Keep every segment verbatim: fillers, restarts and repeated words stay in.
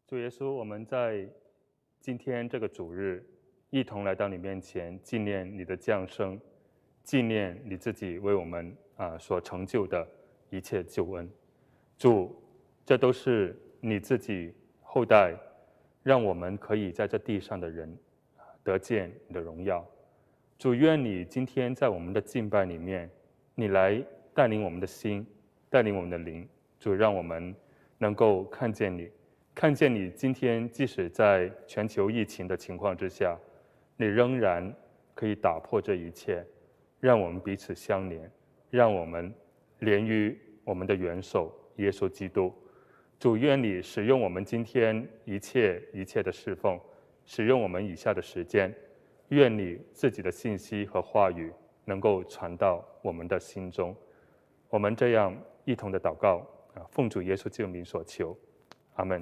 主耶稣，我们在今天这个主日，一同来到你面前，纪念你的降生，纪念你自己为我们啊所成就的一切救恩。主，这都是你自己后代，让我们可以在这地上的人得见你的荣耀。主，愿你今天在我们的敬拜里面，你来带领我们的心，带领我们的灵。主，让我们能够看见你。看见你今天即使在全球疫情的情况之下，你仍然可以打破这一切，让我们彼此相连，让我们连于我们的元首耶稣基督。主，愿你使用我们今天一切一切的侍奉，使用我们以下的时间，愿你自己的信息和话语能够传到我们的心中。我们这样一同的祷告，奉主耶稣基督名所求，阿们。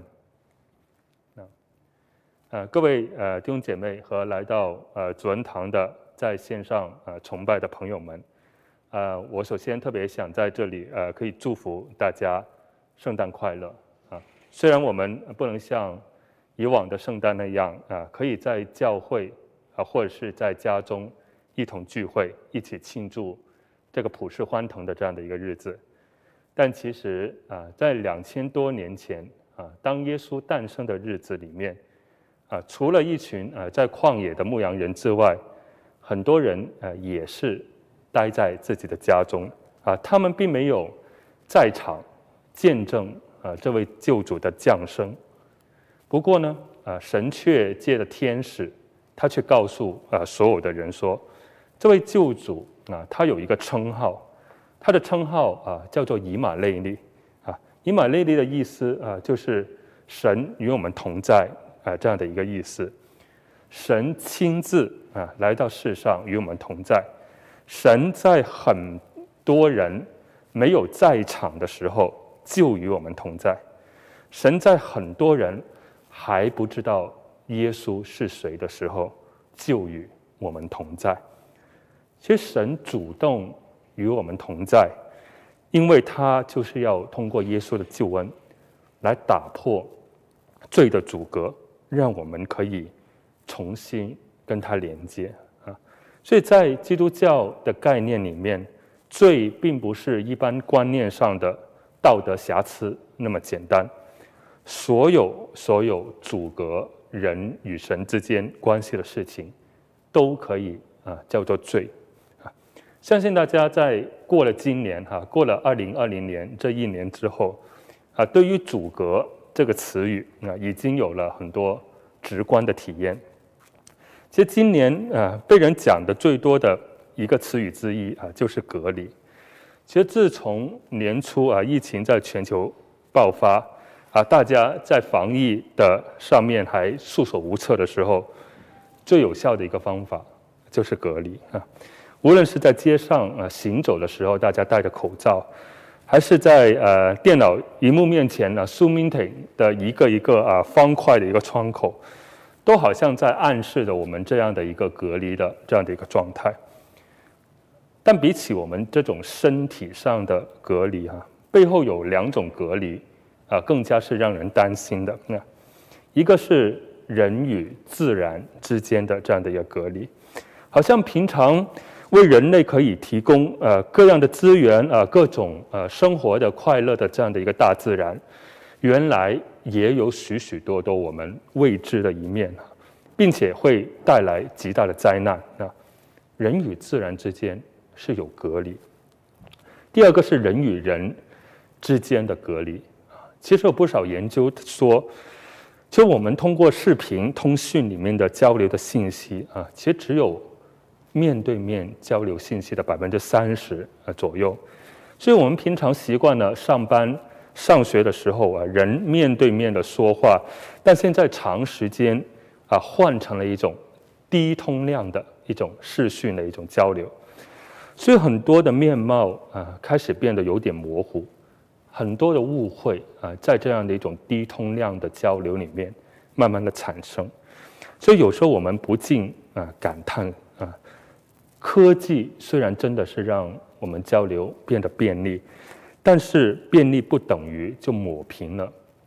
呃，各位呃弟兄姐妹和来到呃主恩堂的在线上呃崇拜的朋友们，呃，我首先特别想在这里呃可以祝福大家圣诞快乐啊！虽然我们不能像以往的圣诞那样啊，可以在教会啊或者是在家中一同聚会，一起庆祝这个普世欢腾的这样的一个日子，但其实啊，在两千多年前啊，当耶稣诞生的日子里面。啊，除了一群啊在旷野的牧羊人之外，很多人呃也是待在自己的家中啊，他们并没有在场见证啊这位救主的降生。不过呢，啊神却借着天使，他却告诉啊所有的人说，这位救主啊他有一个称号，他的称号啊叫做以马内利啊，以马内利的意思啊就是神与我们同在。啊，这样的一个意思，神亲自啊来到世上与我们同在，神在很多人没有在场的时候就与我们同在，神在很多人还不知道耶稣是谁的时候就与我们同在。其实神主动与我们同在，因为他就是要通过耶稣的救恩来打破罪的阻隔，让我们可以重新跟他连接啊！所以在基督教的概念里面，罪并不是一般观念上的道德瑕疵那么简单，所有所有阻隔人与神之间关系的事情，都可以啊叫做罪啊！相信大家在过了今年哈、啊，过了二零二零年这一年之后啊，对于阻隔这个词语啊，已经有了很多直观的体验。其实今年啊，被人讲的最多的一个词语之一啊，就是隔离。其实自从年初啊，疫情在全球爆发啊，大家在防疫的上面还束手无策的时候，最有效的一个方法就是隔离啊。无论是在街上啊行走的时候，大家戴着口罩。还是在呃电脑荧幕面前呢 ，Zoom meeting 的一个一个啊方块的一个窗口，都好像在暗示着我们这样的一个隔离的这样的一个状态。但比起我们这种身体上的隔离啊，背后有两种隔离啊，更加是让人担心的。那一个是人与自然之间的这样的一个隔离，好像平常。为人类可以提供呃各样的资源啊、呃，各种呃生活的快乐的这样的一个大自然，原来也有许许多多我们未知的一面，并且会带来极大的灾难啊。人与自然之间是有隔离。第二个是人与人之间的隔离啊。其实有不少研究说，就我们通过视频通讯里面的交流的信息啊，其实只有。面对面交流信息的百分之三十左右，所以我们平常习惯了上班、上学的时候啊，人面对面的说话，但现在长时间啊换成了一种低通量的一种视讯的一种交流，所以很多的面貌啊开始变得有点模糊，很多的误会啊在这样的一种低通量的交流里面慢慢的产生，所以有时候我们不禁啊感叹啊。科技虽然真的是让我们交流变得便利，但是便利不等于就抹平了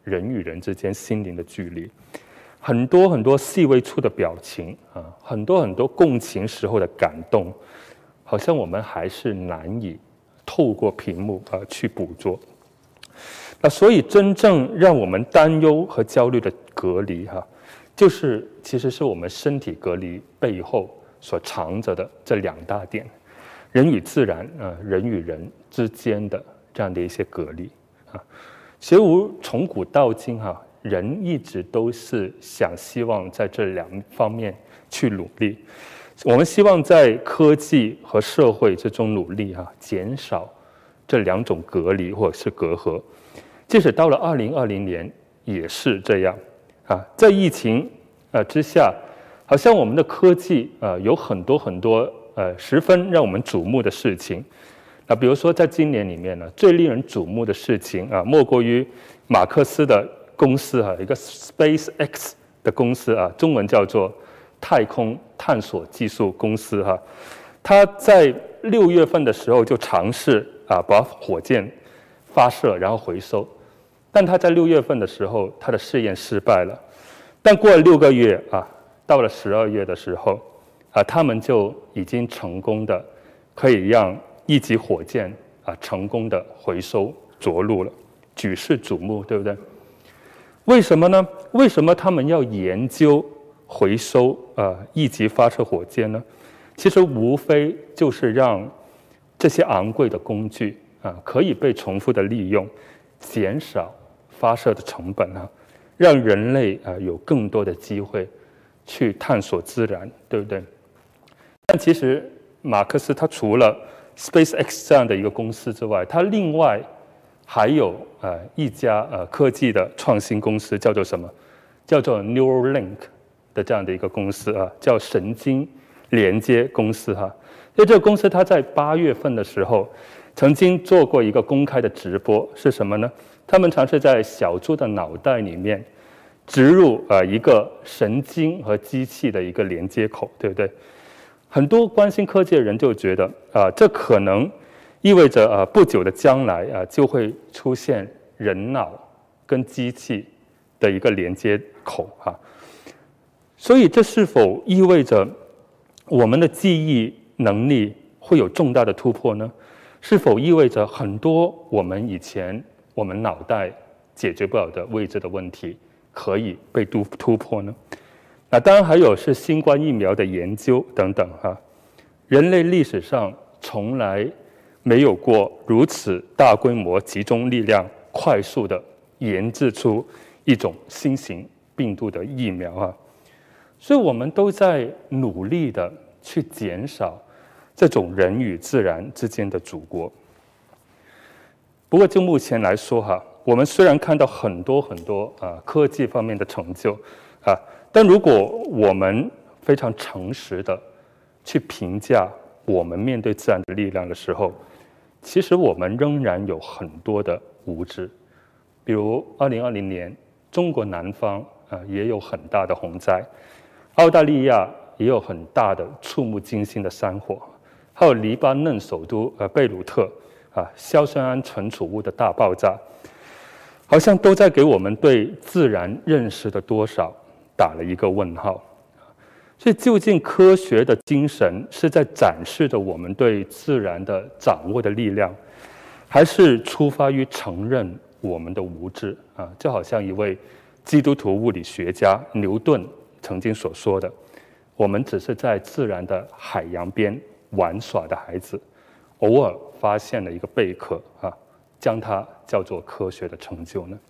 人与人之间心灵的距离，很多很多细微处的表情啊，很多很多共情时候的感动，好像我们还是难以透过屏幕啊去捕捉。那所以真正让我们担忧和焦虑的隔离哈、啊，就是其实是我们身体隔离背后所藏着的这两大点：人与自然啊，人与人之间的这样的一些隔离啊。其实从古到今哈、啊，人一直都是想希望在这两方面去努力。我们希望在科技和社会之中努力哈、啊，减少这两种隔离或者是隔阂。即使到了二零二零年也是这样啊，在疫情呃之下，好像我们的科技呃有很多很多呃十分让我们瞩目的事情。那比如说在今年里面呢，最令人瞩目的事情啊，莫过于马克思的公司啊，一个 SpaceX 的公司啊，中文叫做太空探索技术公司哈、啊，它在六月份的时候就尝试啊把火箭发射然后回收。但他在六月份的时候，他的试验失败了。但过了六个月啊，到了十二月的时候，啊，他们就已经成功的可以让一级火箭啊成功的回收着陆了，举世瞩目，对不对？为什么呢？为什么他们要研究回收啊一级发射火箭呢？其实无非就是让这些昂贵的工具啊可以被重复的利用，减少发射的成本啊，让人类啊有更多的机会去探索自然，对不对？但其实马克思他除了 SpaceX 这样的一个公司之外，他另外还有呃一家呃科技的创新公司，叫做什么？叫做 Neuralink 的这样的一个公司啊，叫神经连接公司哈。因为这个公司它在八月份的时候曾经做过一个公开的直播，是什么呢？他们尝试在小猪的脑袋里面植入呃一个神经和机器的一个连接口，对不对？很多关心科技的人就觉得啊、呃，这可能意味着呃不久的将来啊、呃、就会出现人脑跟机器的一个连接口哈、啊。所以这是否意味着我们的记忆能力会有重大的突破呢？是否意味着很多我们以前我们脑袋解决不了的未知的问题可以被突突破呢？那当然还有是新冠疫苗的研究等等哈、啊。人类历史上从来没有过如此大规模集中力量快速的研制出一种新型病毒的疫苗啊，所以我们都在努力的去减少这种人与自然之间的祖国。不过就目前来说哈，我们虽然看到很多很多啊科技方面的成就啊，但如果我们非常诚实的去评价我们面对自然的力量的时候，其实我们仍然有很多的无知。比如二零二零年，中国南方啊也有很大的洪灾，澳大利亚也有很大的触目惊心的山火，还有黎巴嫩首都呃贝鲁特啊硝酸铵存储物的大爆炸，好像都在给我们对自然认识的多少打了一个问号。所以究竟科学的精神是在展示着我们对自然的掌握的力量，还是出发于承认我们的无知啊？就好像一位基督徒物理学家牛顿曾经所说的，我们只是在自然的海洋边玩耍的孩子，偶尔发现了一个贝壳啊，将它叫做科学的成就呢？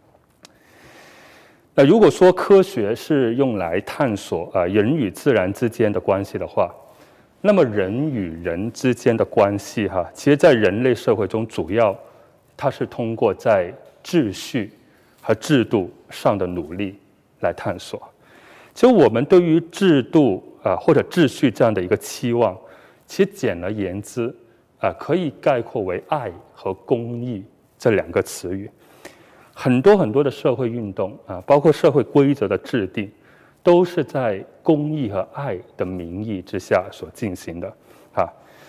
那如果说科学是用来探索啊人与自然之间的关系的话，那么人与人之间的关系哈、啊，其实在人类社会中主要它是通过在秩序和制度上的努力来探索。其实我们对于制度啊或者秩序这样的一个期望，其实简而言之啊可以概括为爱和公益这两个词语。很多很多的社会运动啊，包括社会规则的制定，都是在公益和爱的名义之下所进行的啊。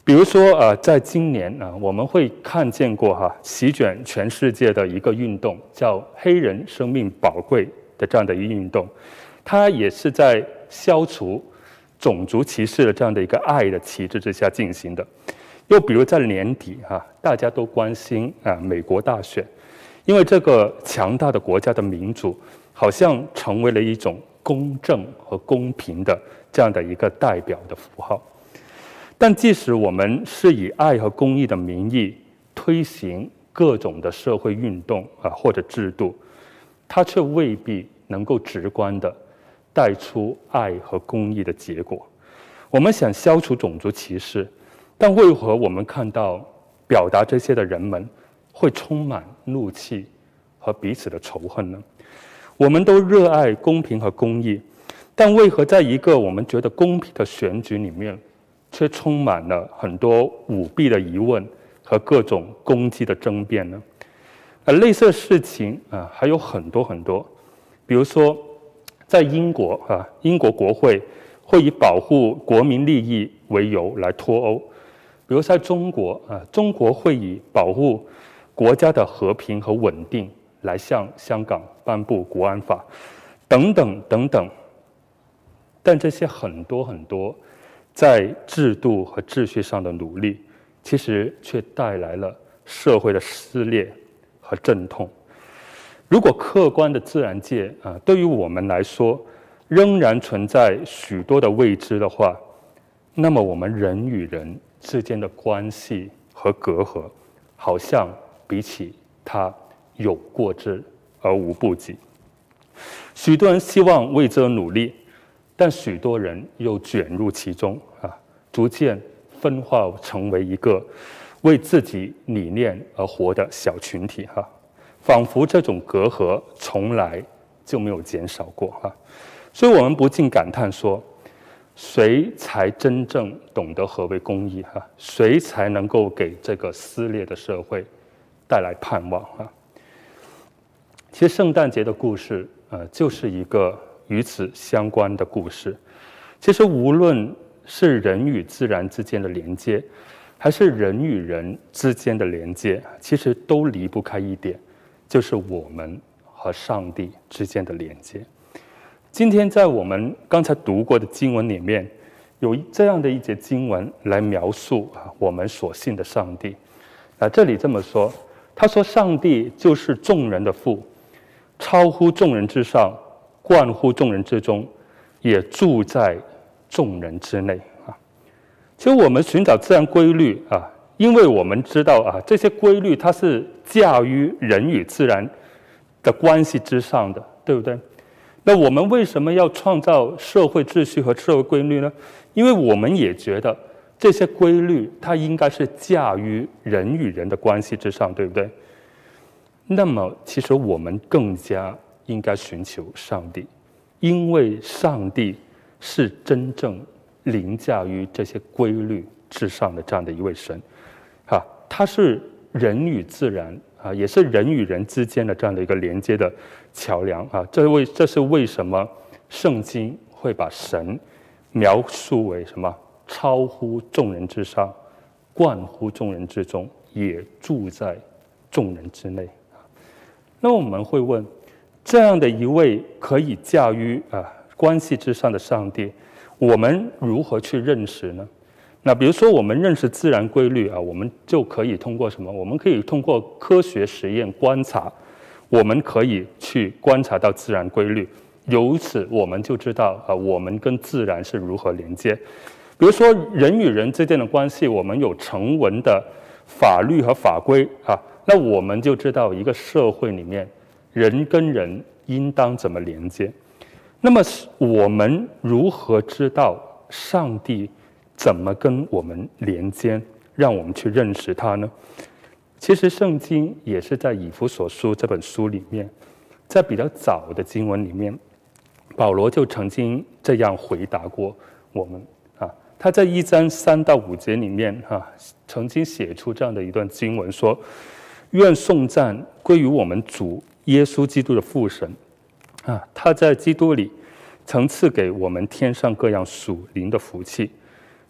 比如说啊、呃，在今年啊、呃，我们会看见过哈、啊，席卷全世界的一个运动，叫“黑人生命宝贵”的这样的一个运动，它也是在消除种族歧视的这样的一个爱的旗帜之下进行的。又比如在年底哈、啊，大家都关心啊美国大选，因为这个强大的国家的民主，好像成为了一种公正和公平的这样的一个代表的符号。但即使我们是以爱和公义的名义推行各种的社会运动啊或者制度，它却未必能够直观的带出爱和公义的结果。我们想消除种族歧视，但为何我们看到表达这些的人们会充满怒气和彼此的仇恨呢？我们都热爱公平和公义，但为何在一个我们觉得公平的选举里面，却充满了很多舞弊的疑问和各种攻击的争辩呢？而类似的事情啊还有很多很多，比如说在英国啊，英国国会会以保护国民利益为由来脱欧；比如在中国啊，中国会以保护国家的和平和稳定来向香港颁布国安法，等等等等。但这些很多很多在制度和秩序上的努力，其实却带来了社会的撕裂和阵痛。如果客观的自然界啊，对于我们来说仍然存在许多的未知的话，那么我们人与人之间的关系和隔阂，好像比起它有过之而无不及。许多人希望为这努力，但许多人又卷入其中啊，逐渐分化成为一个为自己理念而活的小群体哈、啊，仿佛这种隔阂从来就没有减少过哈、啊。所以我们不禁感叹说，谁才真正懂得何为公义哈、啊？谁才能够给这个撕裂的社会带来盼望哈、啊？其实圣诞节的故事呃，就是一个与此相关的故事。其实无论是人与自然之间的连接，还是人与人之间的连接，其实都离不开一点，就是我们和上帝之间的连接。今天在我们刚才读过的经文里面，有这样的一节经文来描述啊我们所信的上帝。啊，这里这么说，他说上帝就是众人的父，超乎众人之上，贯乎众人之中，也住在众人之内啊。其实我们寻找自然规律啊，因为我们知道啊，这些规律它是驾驭人与自然的关系之上的，对不对？那我们为什么要创造社会秩序和社会规律呢？因为我们也觉得这些规律它应该是驾驭人与人的关系之上，对不对？那么其实我们更加应该寻求上帝，因为上帝是真正凌驾于这些规律之上的这样的一位神啊，他是人与自然啊，也是人与人之间的这样的一个连接的桥梁啊。这为这是为什么圣经会把神描述为什么超乎众人之上，贯乎众人之中，也住在众人之内。那我们会问，这样的一位可以驾驭啊关系之上的上帝，我们如何去认识呢？那比如说我们认识自然规律啊，我们就可以通过什么？我们可以通过科学实验观察，我们可以去观察到自然规律，由此我们就知道啊，我们跟自然是如何连接。比如说人与人之间的关系，我们有成文的法律和法规啊，那我们就知道一个社会里面人跟人应当怎么连接。那么我们如何知道上帝怎么跟我们连接，让我们去认识他呢？其实圣经也是在以弗所书这本书里面，在比较早的经文里面，保罗就曾经这样回答过我们啊。他在一章三到五节里面啊，曾经写出这样的一段经文说：愿颂赞归于我们主耶稣基督的父神啊，他在基督里曾赐给我们天上各样属灵的福气，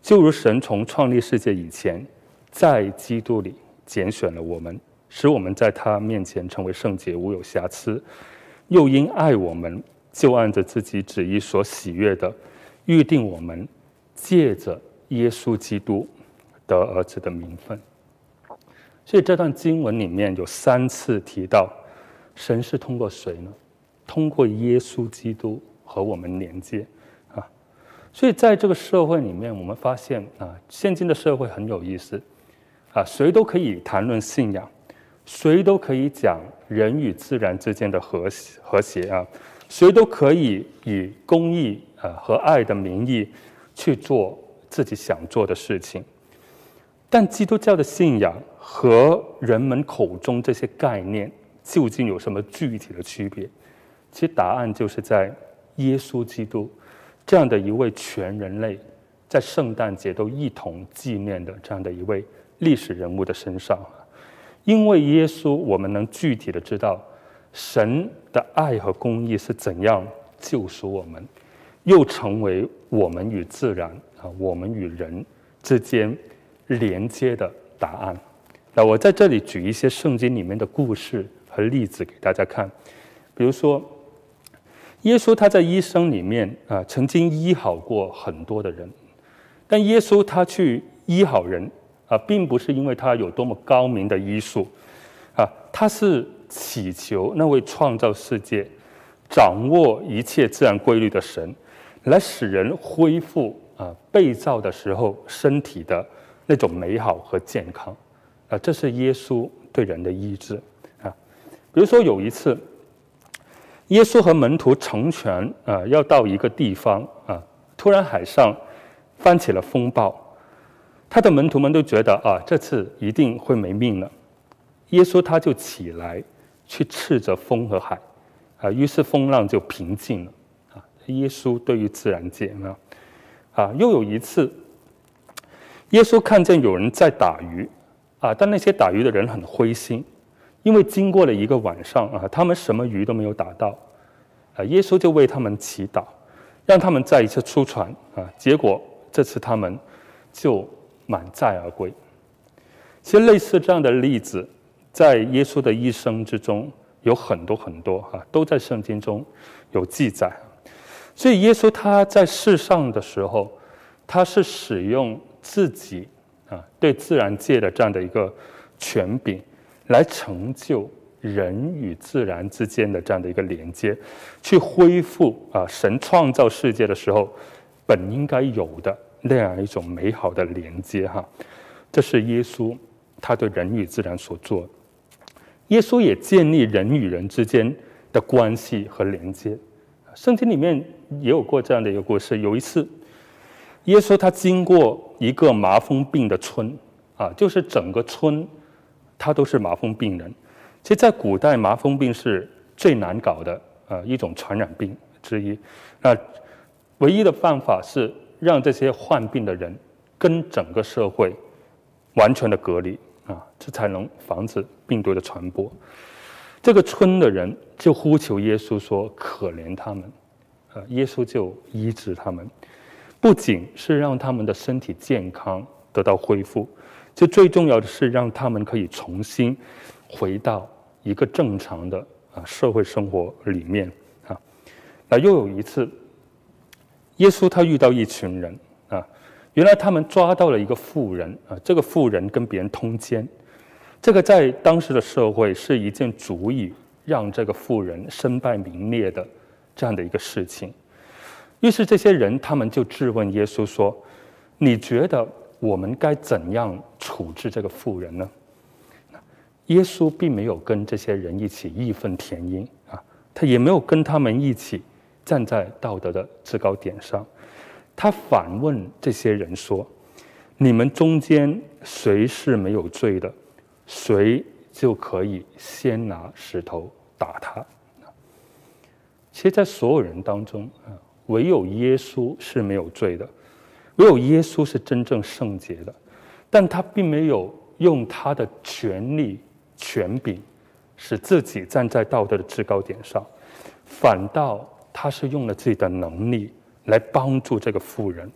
就如神从创立世界以前，在基督里拣选了我们，使我们在他面前成为圣洁，无有瑕疵，又因爱我们，就按着自己旨意所喜悦的，预定我们借着耶稣基督得儿子的名分。所以这段经文里面有三次提到神是通过谁呢？通过耶稣基督和我们连接啊。所以在这个社会里面，我们发现啊，现今的社会很有意思啊，谁都可以谈论信仰，谁都可以讲人与自然之间的和谐和谐啊，谁都可以以公义啊和爱的名义去做自己想做的事情。但基督教的信仰和人们口中这些概念究竟有什么具体的区别？其实答案就是在耶稣基督这样的一位全人类在圣诞节都一同纪念的这样的一位历史人物的身上。因为耶稣，我们能具体的知道神的爱和公义是怎样救赎我们，又成为我们与自然啊，我们与人之间连接的答案。那我在这里举一些圣经里面的故事和例子给大家看。比如说耶稣他在一生里面啊，曾经医好过很多的人，但耶稣他去医好人啊，并不是因为他有多么高明的医术啊，他是祈求那位创造世界、掌握一切自然规律的神，来使人恢复啊被造的时候身体的那种美好和健康啊，这是耶稣对人的医治啊。比如说有一次，耶稣和门徒乘船啊要到一个地方啊，突然海上翻起了风暴。他的门徒们都觉得啊，这次一定会没命了。耶稣他就起来去斥责风和海，啊，于是风浪就平静了。啊，耶稣对于自然界呢，啊，又有一次，耶稣看见有人在打鱼，啊，但那些打鱼的人很灰心，因为经过了一个晚上啊，他们什么鱼都没有打到。啊，耶稣就为他们祈祷，让他们再一次出船啊，结果这次他们就满载而归。其实类似这样的例子，在耶稣的一生之中有很多很多啊，都在圣经中有记载。所以耶稣他在世上的时候，他是使用自己啊对自然界的这样的一个权柄，来成就人与自然之间的这样的一个连接，去恢复啊神创造世界的时候本应该有的那样一种美好的连接哈。这是耶稣他对人与自然所做的。耶稣也建立人与人之间的关系和连接。圣经里面也有过这样的一个故事，有一次耶稣他经过一个麻风病的村啊，就是整个村他都是麻风病人。其实在古代麻风病是最难搞的呃一种传染病之一，那唯一的办法是让这些患病的人跟整个社会完全的隔离啊，这才能防止病毒的传播。这个村的人就呼求耶稣说可怜他们，呃，耶稣就医治他们，不仅是让他们的身体健康得到恢复，就最重要的是让他们可以重新回到一个正常的啊社会生活里面啊。那又有一次，耶稣他遇到一群人啊，原来他们抓到了一个妇人啊，这个妇人跟别人通奸，这个在当时的社会是一件足以让这个妇人身败名裂的这样的一个事情。于是这些人他们就质问耶稣说：“你觉得我们该怎样处置这个妇人呢？”耶稣并没有跟这些人一起义愤填膺啊，他也没有跟他们一起站在道德的制高点上，他反问这些人说：“你们中间谁是没有罪的，谁就可以先拿石头打他。”其实在所有人当中啊，唯有耶稣是没有罪的，唯有耶稣是真正圣洁的，但他并没有用他的权力权柄使自己站在道德的制高点上，反倒他是用了自己的能力来帮助这个妇人，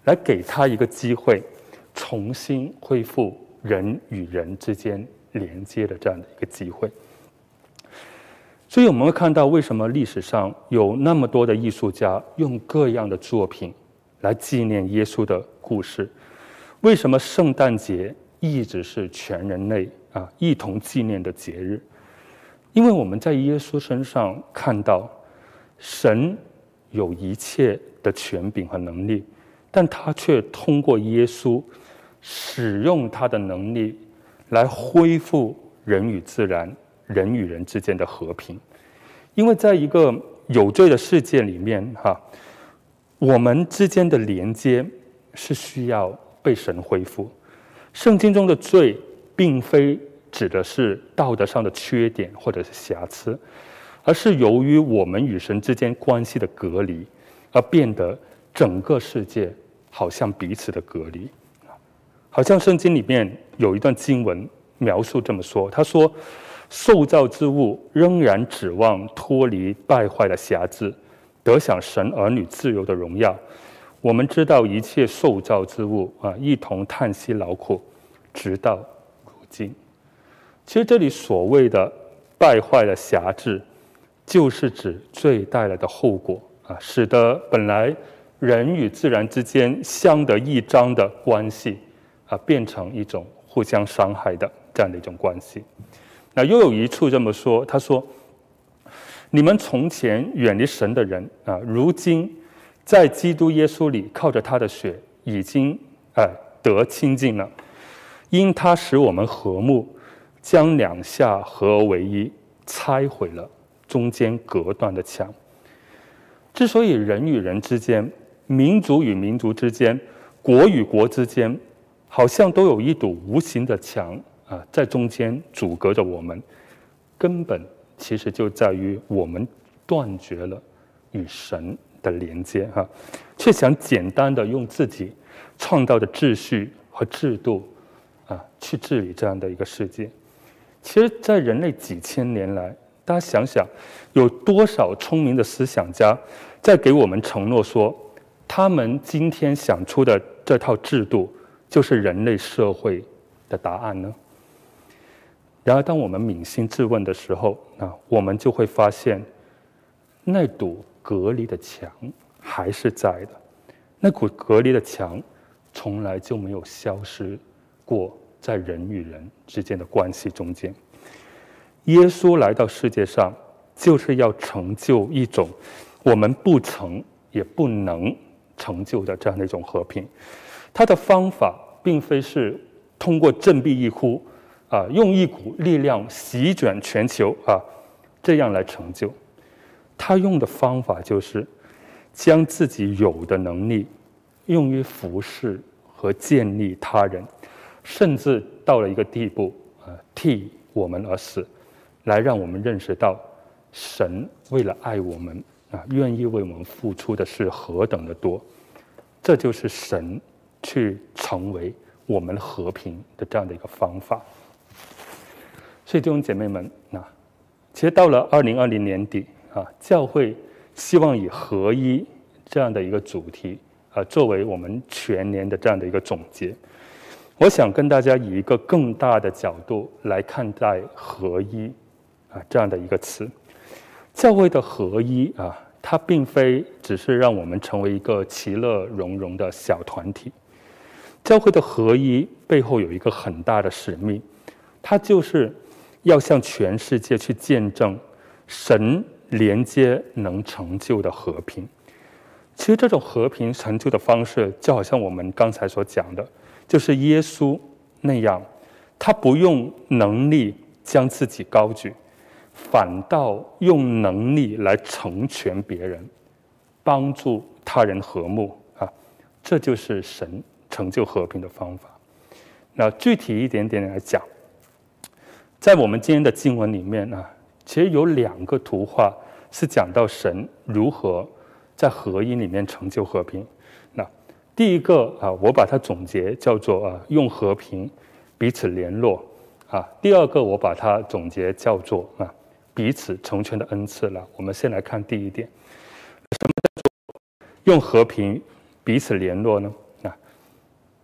来给他一个机会，重新恢复人与人之间连接的这样的一个机会。所以我们会看到，为什么历史上有那么多的艺术家用各样的作品来纪念耶稣的故事？为什么圣诞节一直是全人类啊一同纪念的节日？因为我们在耶稣身上看到，神有一切的权柄和能力，但他却通过耶稣使用他的能力来恢复人与自然、人与人之间的和平。因为在一个有罪的世界里面，哈，我们之间的连接是需要被神恢复。圣经中的罪，并非指的是道德上的缺点或者是瑕疵，而是由于我们与神之间关系的隔离，而变得整个世界好像彼此的隔离。好像圣经里面有一段经文描述这么说，他说，受造之物仍然指望脱离败坏的辖制，得享神儿女自由的荣耀。我们知道一切受造之物啊，一同叹息劳苦，直到如今。其实这里所谓的败坏的辖制，就是指罪带来的后果啊，使得本来人与自然之间相得益彰的关系啊，变成一种互相伤害的这样的一种关系。那又有一处这么说，他说：“你们从前远离神的人啊，如今在基督耶稣里靠着他的血，已经哎得清净了。因他使我们和睦，将两下合而为一，拆毁了中间隔断的墙。”之所以人与人之间、民族与民族之间、国与国之间，好像都有一堵无形的墙啊，在中间阻隔着我们，根本其实就在于我们断绝了与神的连接哈，却想简单的用自己创造的秩序和制度啊去治理这样的一个世界。其实，在人类几千年来，大家想想，有多少聪明的思想家在给我们承诺说，他们今天想出的这套制度就是人类社会的答案呢？然而，当我们扪心自问的时候，啊，我们就会发现，那堵隔离的墙还是在的，那股隔离的墙从来就没有消失过，在人与人之间的关系中间。耶稣来到世界上，就是要成就一种我们不曾也不能成就的这样的一种和平。他的方法并非是通过振臂一呼啊，用一股力量席卷全球啊，这样来成就。他用的方法就是将自己有的能力用于服侍和建立他人，甚至到了一个地步啊，替我们而死，来让我们认识到神为了爱我们啊，愿意为我们付出的是何等的多。这就是神去成为我们和平的这样的一个方法。所以弟兄姐妹们，那其实到了二零二零年底啊，教会希望以合一这样的一个主题啊，作为我们全年的这样的一个总结。我想跟大家以一个更大的角度来看待合一啊这样的一个词。教会的合一啊，它并非只是让我们成为一个其乐融融的小团体。教会的合一背后有一个很大的使命，它就是要向全世界去见证神连接能成就的和平。其实这种和平成就的方式，就好像我们刚才所讲的，就是耶稣那样，他不用能力将自己高举，反倒用能力来成全别人，帮助他人和睦啊，这就是神成就和平的方法。那具体一点点来讲，在我们今天的经文里面呢，其实有两个图画是讲到神如何在合一里面成就和平。那第一个啊，我把它总结叫做啊，用和平彼此联络啊。第二个我把它总结叫做啊，彼此成全的恩赐了。我们先来看第一点，什么叫做用和平彼此联络呢？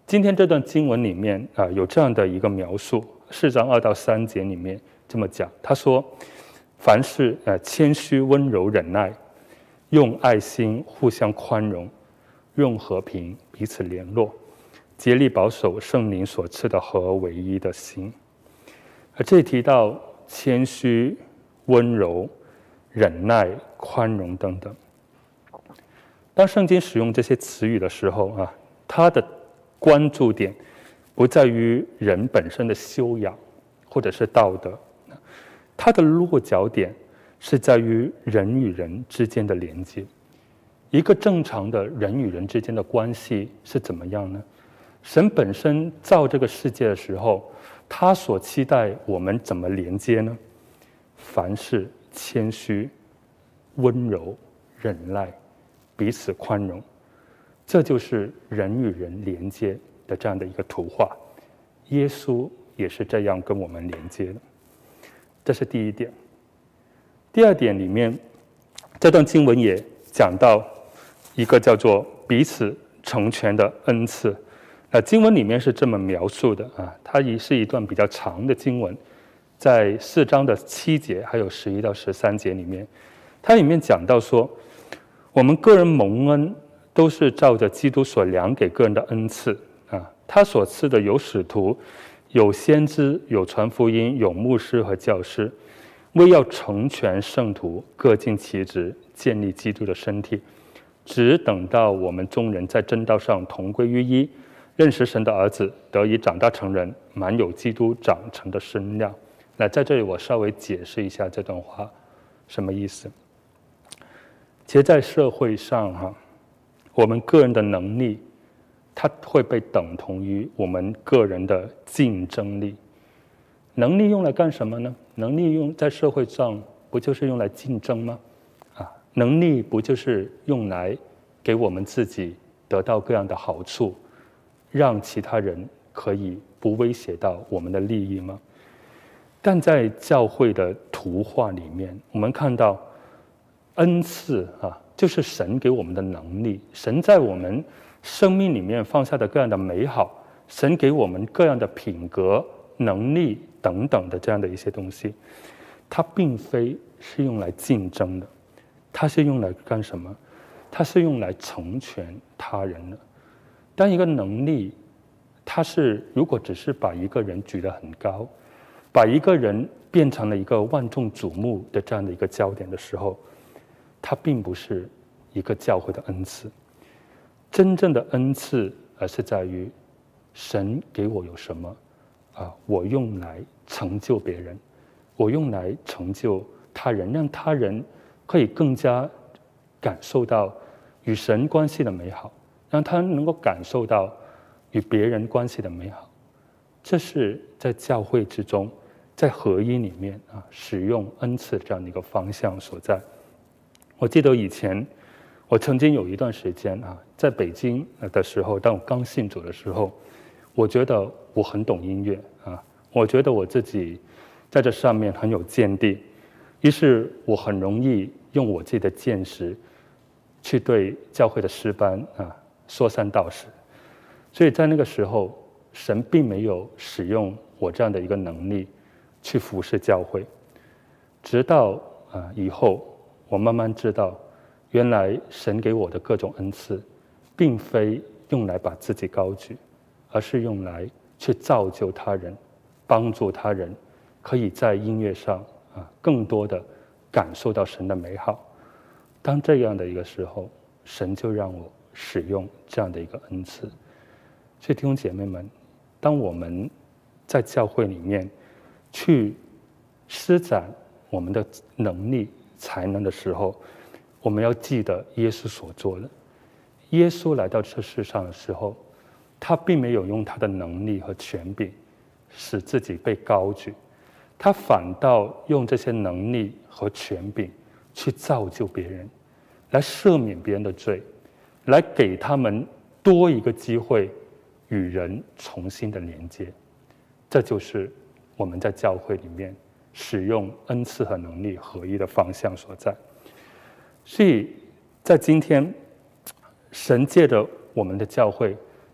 今天这段经文里面啊、呃、有这样的一个描述，四章二到三节里面这么讲，他说：凡事呃谦虚、温柔、忍耐，用爱心互相宽容，用和平彼此联络，竭力保守圣灵所赐的合而为一的心。而这里提到谦虚、温柔、忍耐、宽容等等。当圣经使用这些词语的时候啊，它的关注点不在于人本身的修养或者是道德，它的落脚点是在于人与人之间的连接。一个正常的人与人之间的关系是怎么样呢？神本身造这个世界的时候，他所期待我们怎么连接呢？凡事谦虚、温柔、忍耐，彼此宽容，这就是人与人连接的这样的一个图画。耶稣也是这样跟我们连接的，这是第一点。第二点里面，这段经文也讲到一个叫做彼此成全的恩赐。那经文里面是这么描述的啊，它也是一段比较长的经文，在四章的七节还有十一到十三节里面，它里面讲到说，我们个人蒙恩都是照着基督所量给个人的恩赐啊，他所赐的有使徒，有先知，有传福音，有牧师和教师，为要成全圣徒，各尽其职，建立基督的身体，只等到我们众人在真道上同归于一，认识神的儿子，得以长大成人，满有基督长成的身量。那在这里我稍微解释一下这段话什么意思。其实在社会上哈、啊，我们个人的能力它会被等同于我们个人的竞争力。能力用来干什么呢？能力用在社会上不就是用来竞争吗？啊，能力不就是用来给我们自己得到各样的好处，让其他人可以不威胁到我们的利益吗？但在教会的图画里面，我们看到恩赐啊，就是神给我们的能力，神在我们生命里面放下的各样的美好，神给我们各样的品格、能力等等的这样的一些东西，它并非是用来竞争的，它是用来干什么？它是用来成全他人的。当一个能力，它是如果只是把一个人举得很高，把一个人变成了一个万众瞩目的这样的一个焦点的时候，它并不是一个教会的恩赐。真正的恩赐，而是在于神给我有什么啊，我用来成就别人，我用来成就他人，让他人可以更加感受到与神关系的美好，让他能够感受到与别人关系的美好。这是在教会之中，在合一里面啊，使用恩赐这样的一个方向所在。我记得以前我曾经有一段时间啊，在北京的时候，当我刚信主的时候，我觉得我很懂音乐啊，我觉得我自己在这上面很有见地，于是我很容易用我自己的见识去对教会的诗班啊说三道四。所以在那个时候，神并没有使用我这样的一个能力去服侍教会。直到啊以后，我慢慢知道，原来神给我的各种恩赐，并非用来把自己高举，而是用来去造就他人，帮助他人，可以在音乐上啊更多的感受到神的美好。当这样的一个时候，神就让我使用这样的一个恩赐。所以弟兄姐妹们，当我们在教会里面去施展我们的能力才能的时候，我们要记得耶稣所做的。耶稣来到这世上的时候，他并没有用他的能力和权柄使自己被高举，他反倒用这些能力和权柄去造就别人，来赦免别人的罪，来给他们多一个机会与人重新的连接。这就是我们在教会里面使用恩赐和能力合一的方向所在。所以在今天，神借着我们的教会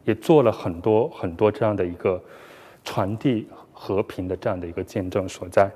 也做了很多很多这样的一个传递和平的这样的一个见证所在。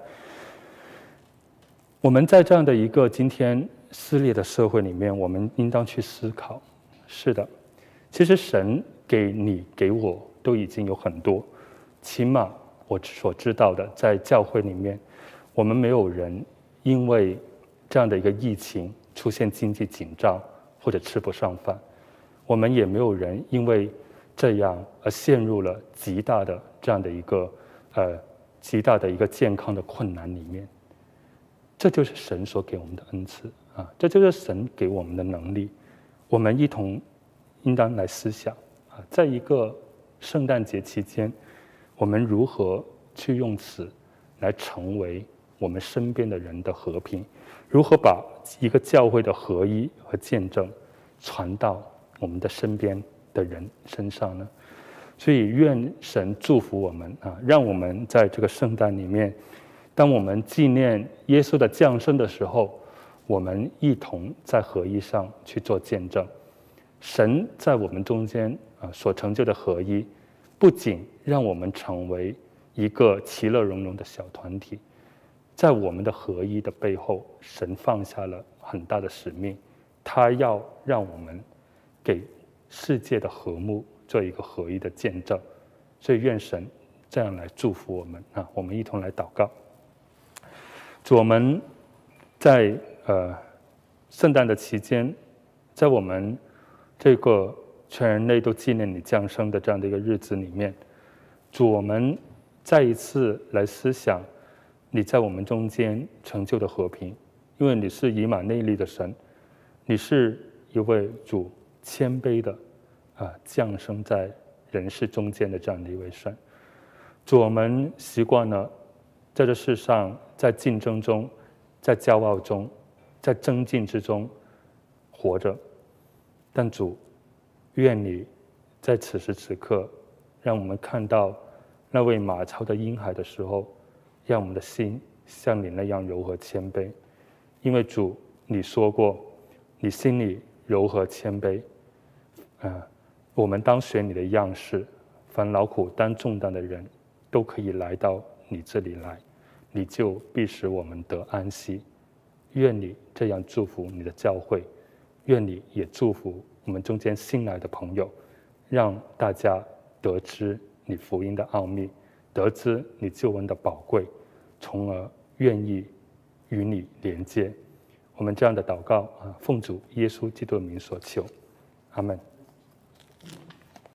我们在这样的一个今天撕裂的社会里面，我们应当去思考，是的，其实神给你给我都已经有很多，起码我所知道的，在教会里面，我们没有人因为这样的一个疫情出现经济紧张或者吃不上饭，我们也没有人因为这样而陷入了极大的这样的一个呃极大的一个健康的困难里面。这就是神所给我们的恩赐啊，这就是神给我们的能力。我们一同应当来思想啊，在一个圣诞节期间，我们如何去用此来成为我们身边的人的和平，如何把一个教会的合一和见证传到我们的身边的人身上呢？所以愿神祝福我们啊，让我们在这个圣诞里面，当我们纪念耶稣的降生的时候，我们一同在合一上去做见证。神在我们中间啊所成就的合一，不仅让我们成为一个其乐融融的小团体，在我们的合一的背后，神放下了很大的使命，他要让我们给世界的和睦做一个合一的见证。所以愿神这样来祝福我们啊！我们一同来祷告。主，我们在呃圣诞的期间，在我们这个全人类都纪念你降生的这样的一个日子里面，主，我们再一次来思想你在我们中间成就的和平，因为你是以马内利的神，你是一位主谦卑的啊降生在人世中间的这样的一位神。主，我们习惯了在这世上，在竞争中，在骄傲中，在争竞之中活着，但主，愿你在此时此刻，让我们看到那位马槽的婴孩的时候，让我们的心像你那样柔和谦卑。因为主，你说过，你心里柔和谦卑，呃，我们当学你的样式，凡劳苦担重担的人，都可以来到你这里来，你就必使我们得安息。愿你这样祝福你的教会，愿你也祝福我们中间新来的朋友，让大家得知你福音的奥秘，得知你救恩的宝贵，从而愿意与你连接。我们这样的祷告啊，奉主耶稣基督的名所求，阿们。